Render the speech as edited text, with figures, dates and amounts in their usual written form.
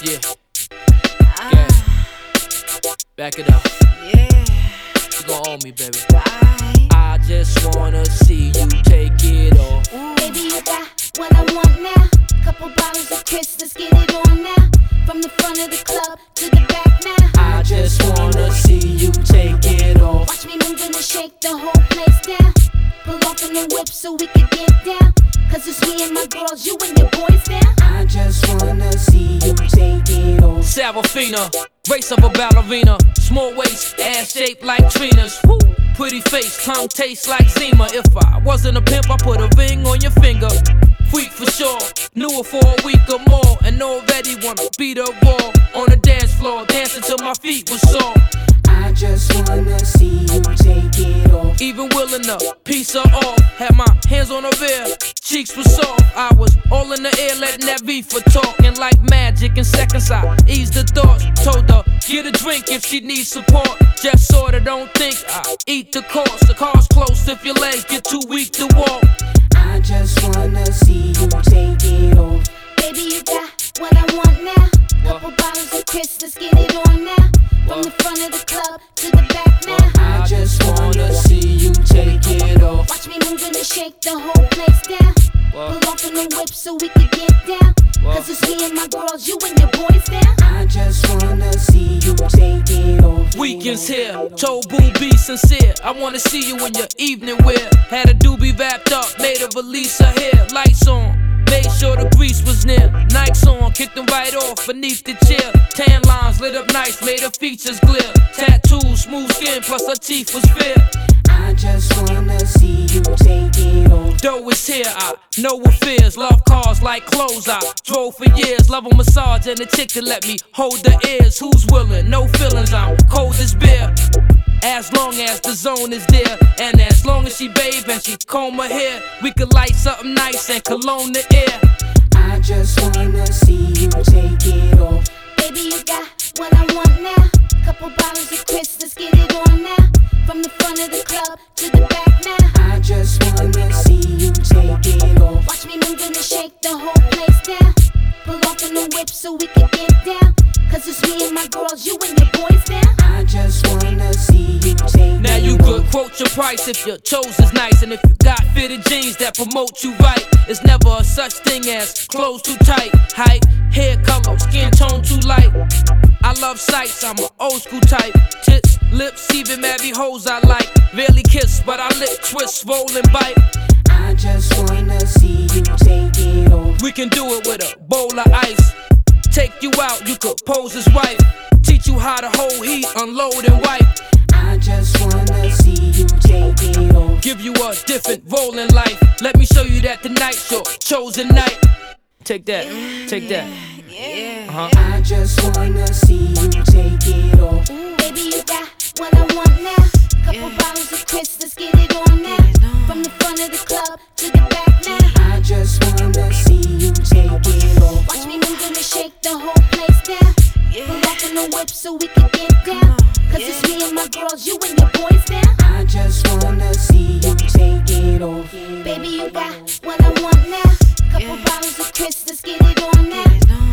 Yeah. Yeah. Back it up. Yeah. You gon' owe me, baby. I just wanna see you take it off. Baby, you got what I want now. Couple bottles of Chris, let's get it on now. From the front of the club to the back now. I just wanna see you take it off. Watch me moving and shake the whole place down. Pull off in the whip so we can get down. Cause it's me and my girls, you and your boys down. I just wanna see you take it off. Sarafina, race of a ballerina. Small waist, ass shaped like Trina's. Woo. Pretty face, tongue tastes like Zima. If I wasn't a pimp, I put a ring on your finger. Freak for sure, knew her for a week or more, and already wanna beat her raw on the dance floor, dancing till my feet was sore. I just wanna see you take it off. Even willing to piece her off. Had my hands on her rear, cheeks were soft. I was all in the air, letting that reefer talk. And like magic in seconds, I eased the thoughts. Told her, get a drink if she needs support. Just sorta don't think I eat the cost. The car's close if your legs get too weak to walk. I just wanna see you take it off. Baby, you got what I want now. Couple bottles of Chris, let's get it on now. From the front of the club to the back now. I just wanna see you take it off. Watch me moving and shake the whole place down. Pull off in the whip so we can get down. Cause it's me and my girls, you and your boys down. I just wanna see you take it off. Weekends here, Tobu be sincere. I wanna see you in your evening wear. Had a doobie wrapped up, made her release her hair. Lights on, made sure the grease was near. Nikes on, kicked them right off beneath the chair. Tan lines lit up nice, made her features glare. Tattoos, smooth skin, plus her teeth was fair. I just wanna see you take it off. Dough is here, I know what fears. Love cars like clothes, I drove for years. Love a massage and a chick to let me hold the ears. Who's willing? No feelings, I'm cold as beer. As long as the zone is there, and as long as she bathe and she comb her hair, we could light something nice and cologne the air. I just wanna see you take it off. Baby, you got what I want now. Couple bottles of Chris, let's get it on now. From the front of the club to the back now. I just wanna see you take it off. Watch me moving and shake the whole place down. Pull off in the whip so we can get down. Cause it's me and my girls, you and your boys down. I just wanna see you take Now it you off. could quote your price if your chose is nice. And if you got fitted jeans that promote you right. It's never a such thing as clothes too tight. Height, hair color, skin tone too light. I love sights, I'm an old school type. Tits, lips, even marry hoes I like. Rarely kiss, but I lip twist, roll and bite. I just wanna see you take it off. We can do it with a bowl of ice. Take you out, you could pose as wife. Teach you how to hold heat, unload and wipe. I just wanna see you take it off. Give you a different role in life. Let me show you that tonight's your chosen night. Take that, take that. I just wanna see you take it off. Baby, you got what I want now. Couple bottles of Chris, let's get it on now. From the front of the club to the back now. I just wanna see you take it off. Watch me moving and shake the whole place down. Pull off in the whip so we can get down. Cause it's me and my girls, you and your boys down. I just wanna see you take it off. Baby, you got what I want now. Couple bottles of Chris, let's get it on now.